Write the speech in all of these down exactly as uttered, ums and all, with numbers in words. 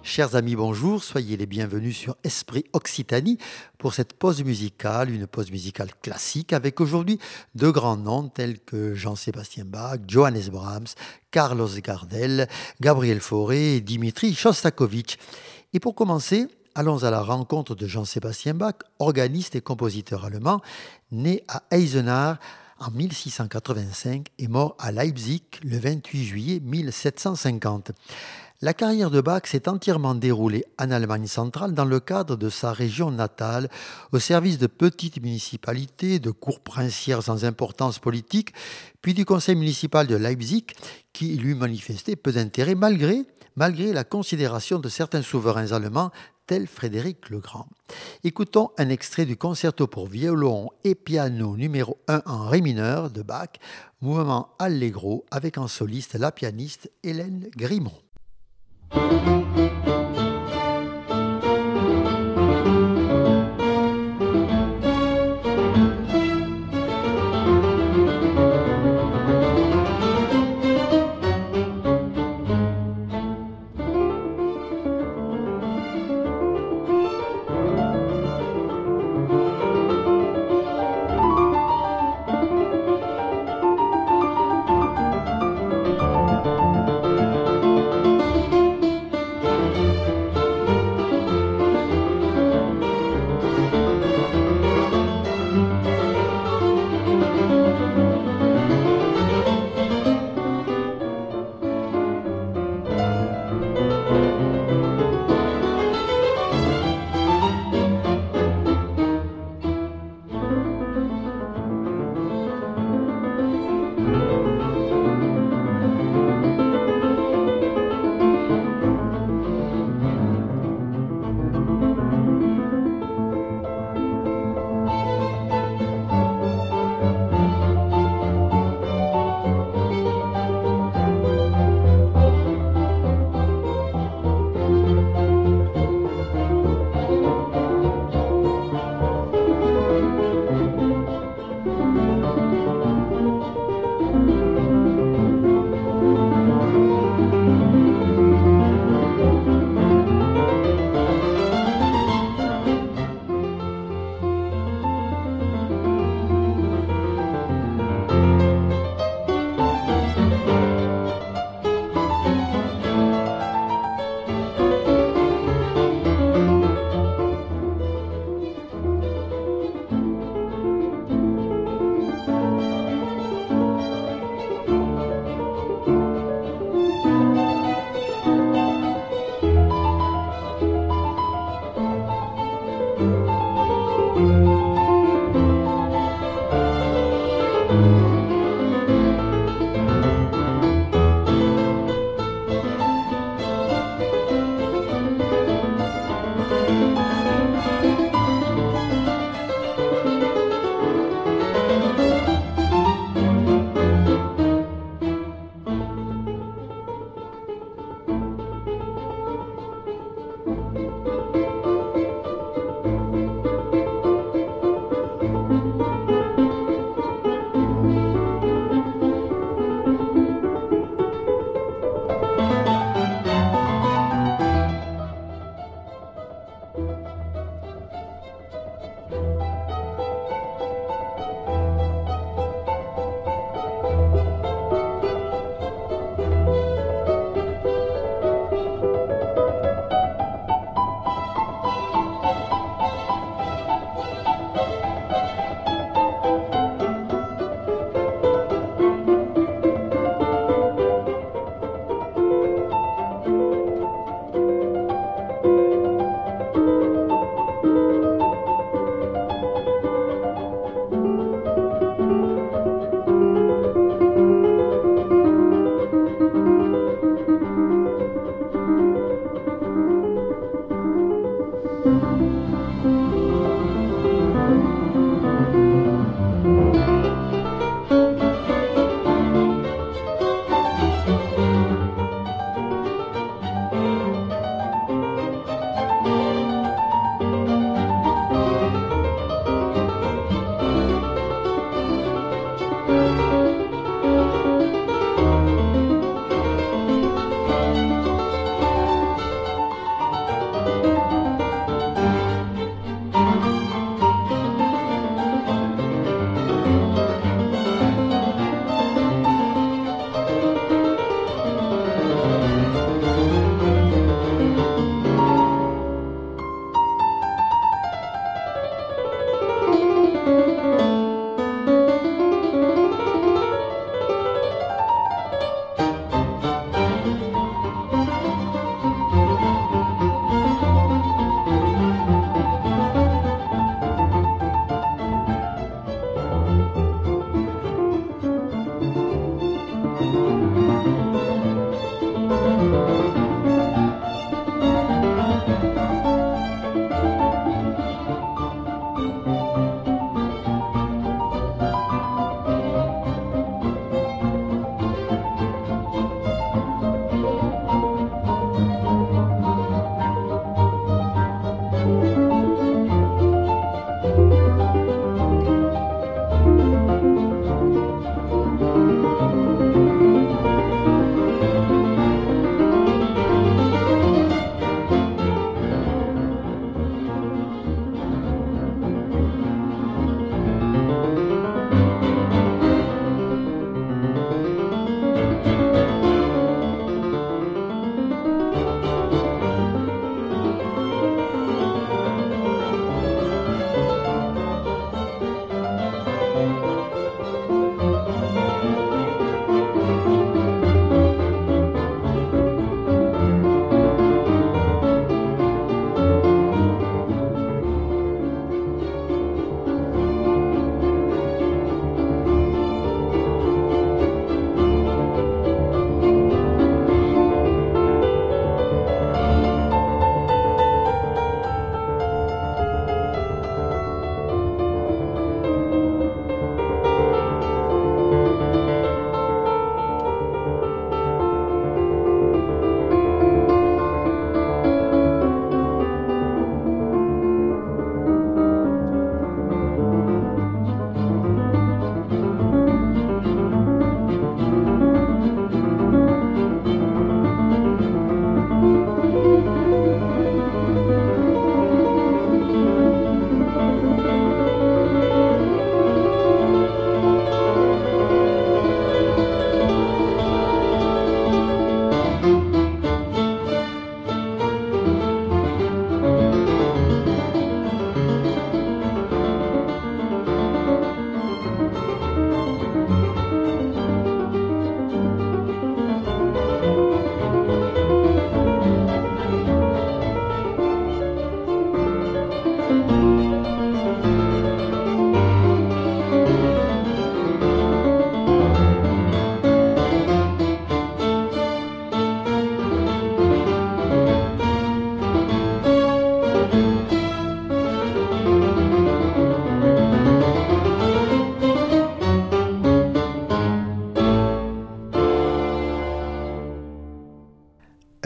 Chers amis, bonjour, soyez les bienvenus sur Esprit Occitanie pour cette pause musicale, une pause musicale classique avec aujourd'hui de grands noms tels que Jean-Sébastien Bach, Johannes Brahms, Carlos Gardel, Gabriel Fauré et Dimitri Shostakovich. Et pour commencer, allons à la rencontre de Jean-Sébastien Bach, organiste et compositeur allemand, né à Eisenach en mille six cent quatre-vingt-cinq et mort à Leipzig le vingt-huit juillet mille sept cent cinquante. La carrière de Bach s'est entièrement déroulée en Allemagne centrale dans le cadre de sa région natale, au service de petites municipalités, de cours princières sans importance politique, puis du conseil municipal de Leipzig qui lui manifestait peu d'intérêt malgré, malgré la considération de certains souverains allemands tel Frédéric le Grand. Écoutons un extrait du concerto pour violon et piano numéro un en ré mineur de Bach, mouvement allegro avec en soliste la pianiste Hélène Grimaud.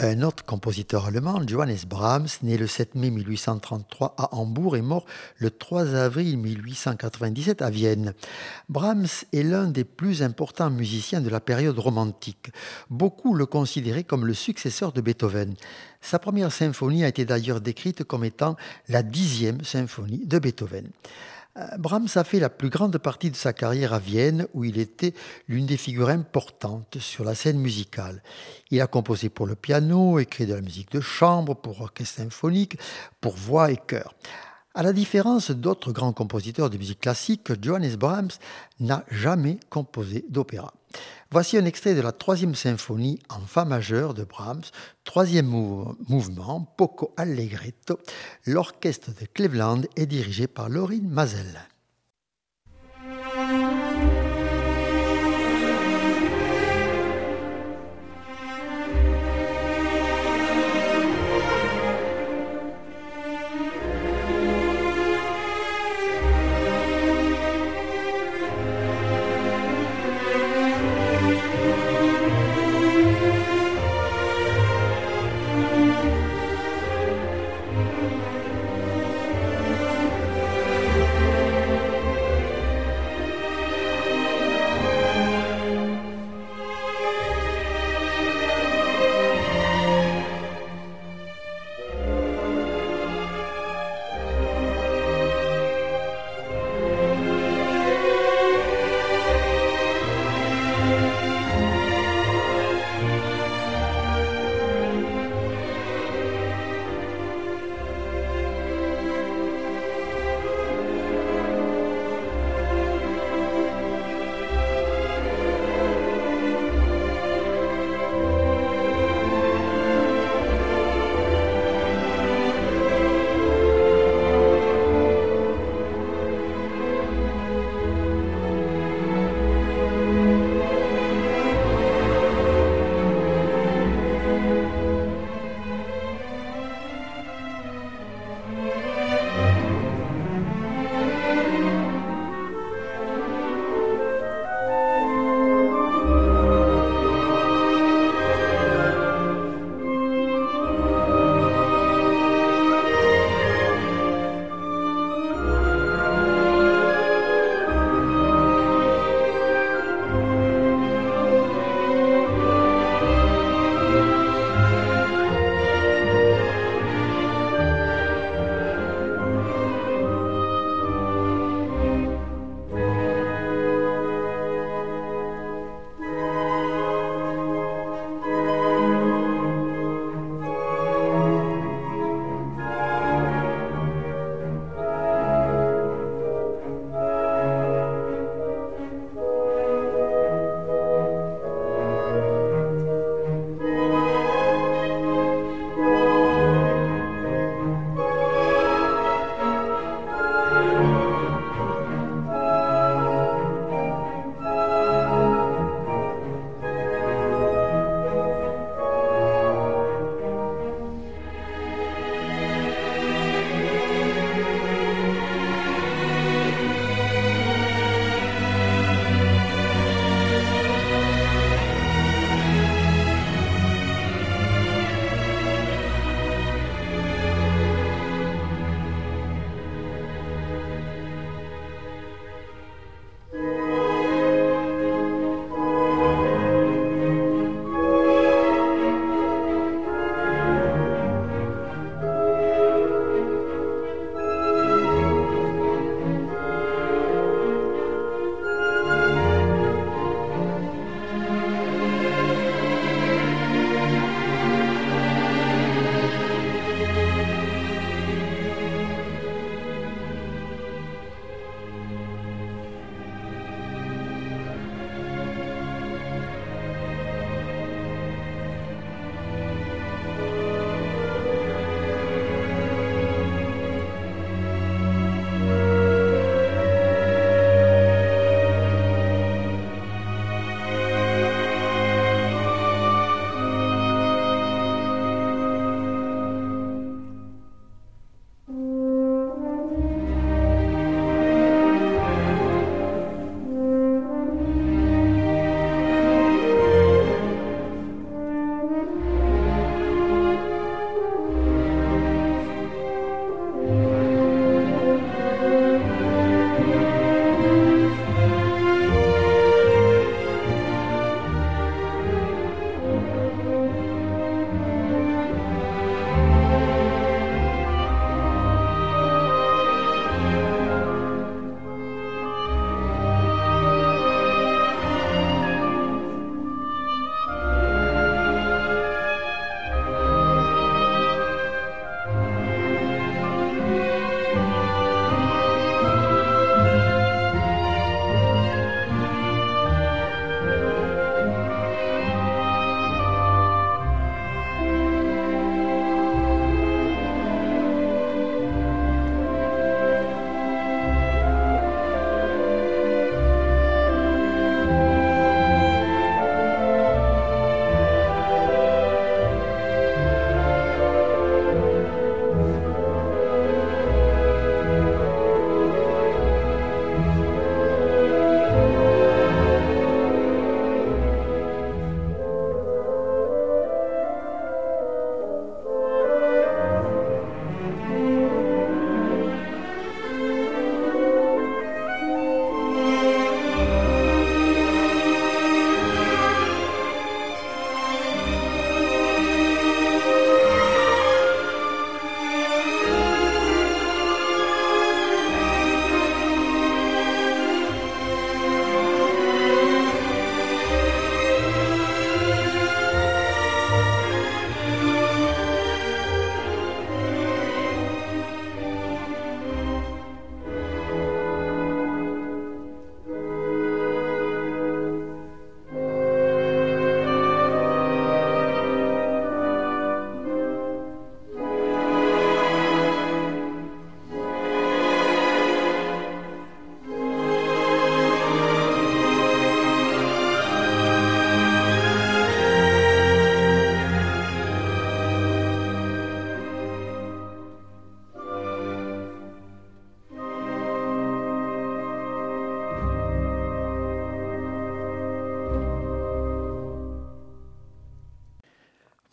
Un autre compositeur allemand, Johannes Brahms, né le sept mai mille huit cent trente-trois à Hambourg et mort le trois avril mille huit cent quatre-vingt-dix-sept à Vienne. Brahms est l'un des plus importants musiciens de la période romantique. Beaucoup le considéraient comme le successeur de Beethoven. Sa première symphonie a été d'ailleurs décrite comme étant la dixième symphonie de Beethoven. Euh, Brahms a fait la plus grande partie de sa carrière à Vienne, où il était l'une des figures importantes sur la scène musicale. Il a composé pour le piano, écrit de la musique de chambre, pour orchestre symphonique, pour voix et chœur. À la différence d'autres grands compositeurs de musique classique, Johannes Brahms n'a jamais composé d'opéra. Voici un extrait de la troisième symphonie en fa majeur de Brahms, troisième mou- mouvement, Poco Allegretto. L'orchestre de Cleveland est dirigé par Lorin Maazel.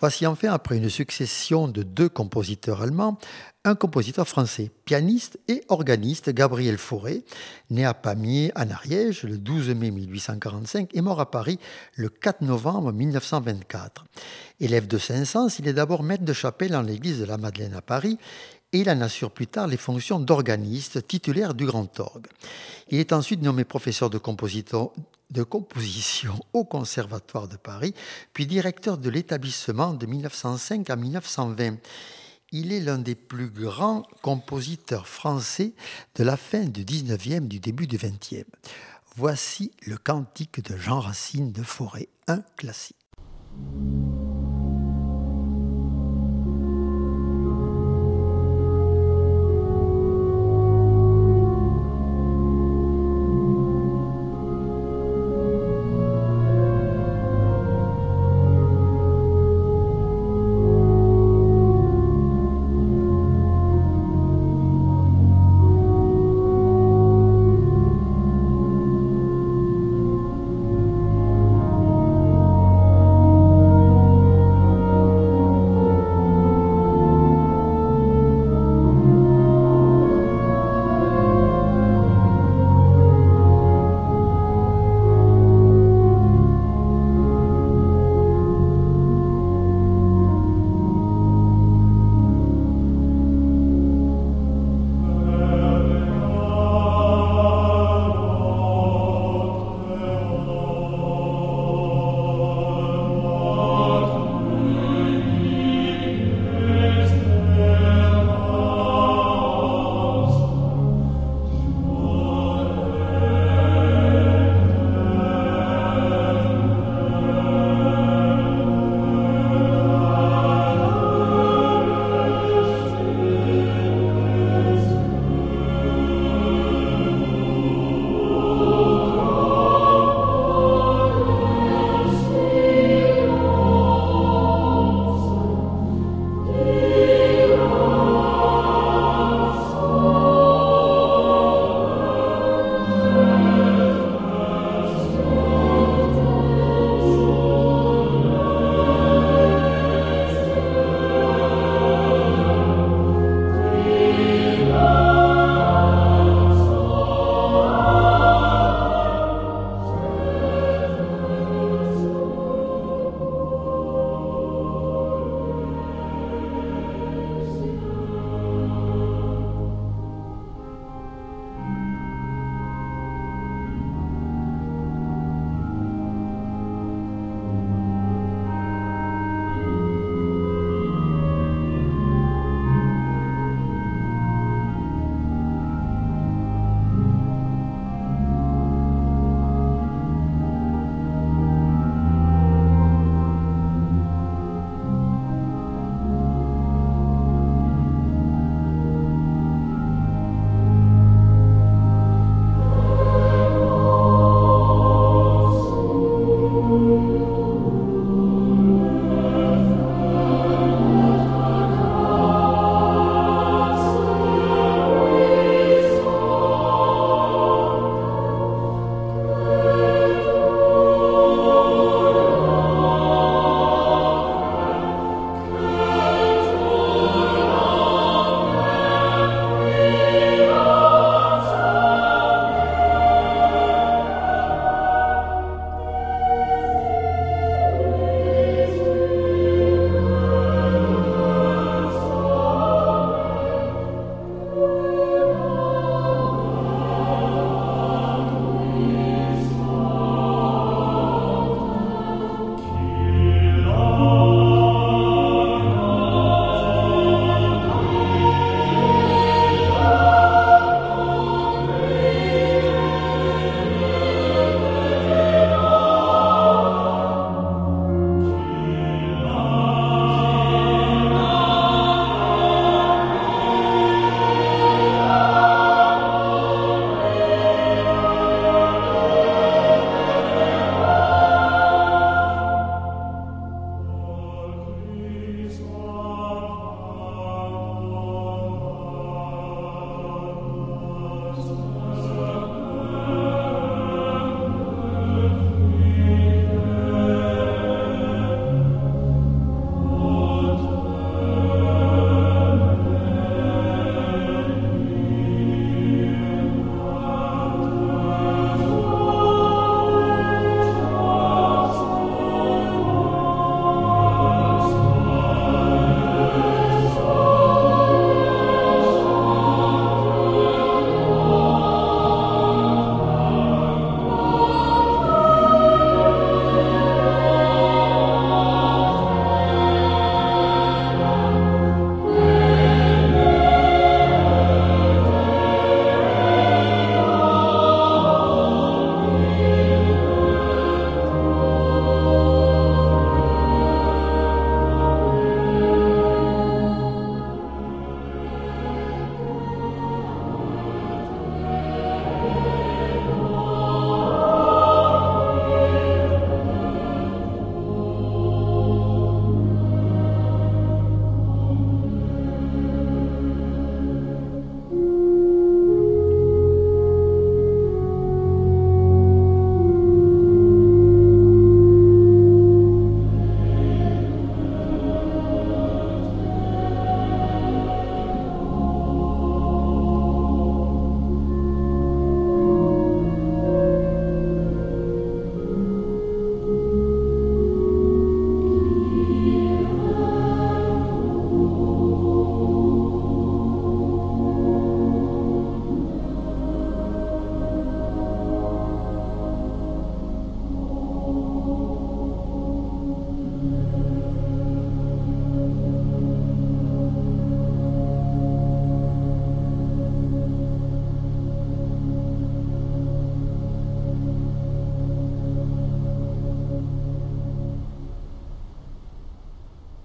Voici enfin, après une succession de deux compositeurs allemands, un compositeur français, pianiste et organiste, Gabriel Fauré, né à Pamiers, en Ariège, le douze mai mille huit cent quarante-cinq et mort à Paris le quatre novembre mille neuf cent vingt-quatre. Élève de Saint-Saëns, il est d'abord maître de chapelle en l'église de la Madeleine à Paris et il en assure plus tard les fonctions d'organiste titulaire du Grand Orgue. Il est ensuite nommé professeur de, compositeur- de composition au Conservatoire de Paris, puis directeur de l'établissement de mille neuf cent cinq à mille neuf cent vingt. Il est l'un des plus grands compositeurs français de la fin du dix-neuvième, du début du vingtième. Voici le cantique de Jean Racine de Fauré, un classique.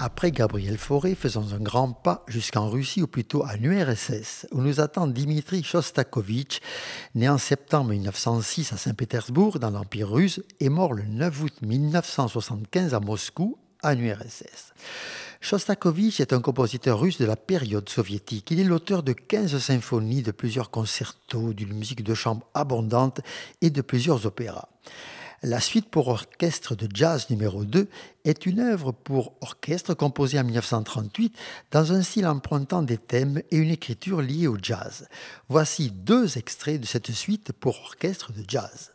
Après Gabriel Fauré, faisons un grand pas jusqu'en Russie, ou plutôt en U R S S, où nous attend Dimitri Shostakovich, né en septembre mille neuf cent six à Saint-Pétersbourg, dans l'Empire russe, et mort le neuf août mille neuf cent soixante-quinze à Moscou, en U R S S. Shostakovich est un compositeur russe de la période soviétique. Il est l'auteur de quinze symphonies, de plusieurs concertos, d'une musique de chambre abondante et de plusieurs opéras. La suite pour orchestre de jazz numéro deux est une œuvre pour orchestre composée en mille neuf cent trente-huit dans un style empruntant des thèmes et une écriture liée au jazz. Voici deux extraits de cette suite pour orchestre de jazz.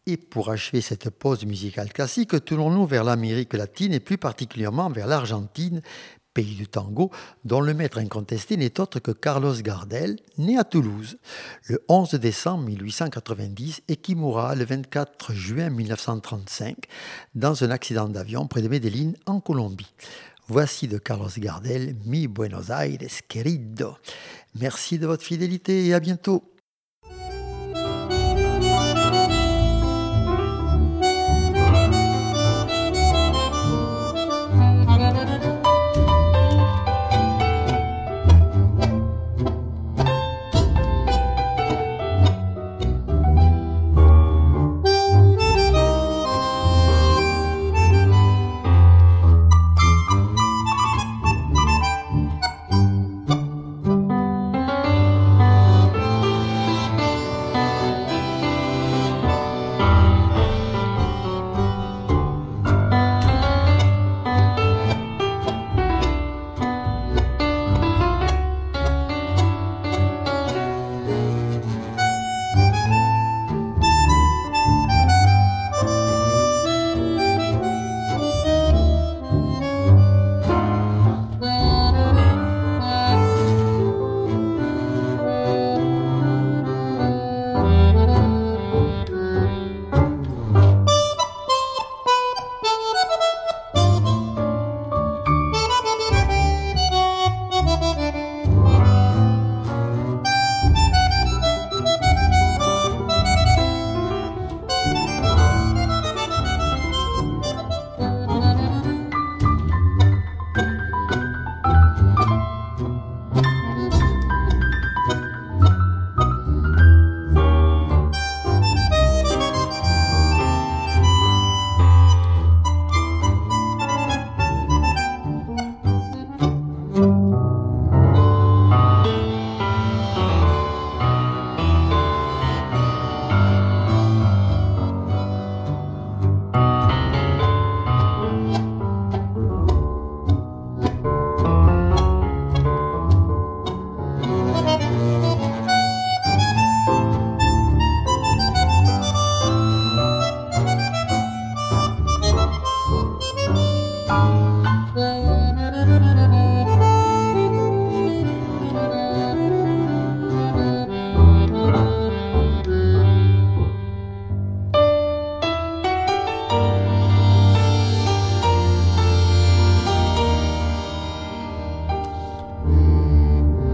Et pour achever cette pause musicale classique, tournons-nous vers l'Amérique latine et plus particulièrement vers l'Argentine, pays du tango, dont le maître incontesté n'est autre que Carlos Gardel, né à Toulouse le onze décembre mille huit cent quatre-vingt-dix et qui mourra le vingt-quatre juin mille neuf cent trente-cinq dans un accident d'avion près de Medellín en Colombie. Voici de Carlos Gardel, Mi Buenos Aires querido. Merci de votre fidélité et à bientôt.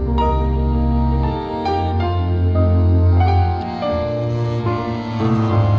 Thank you.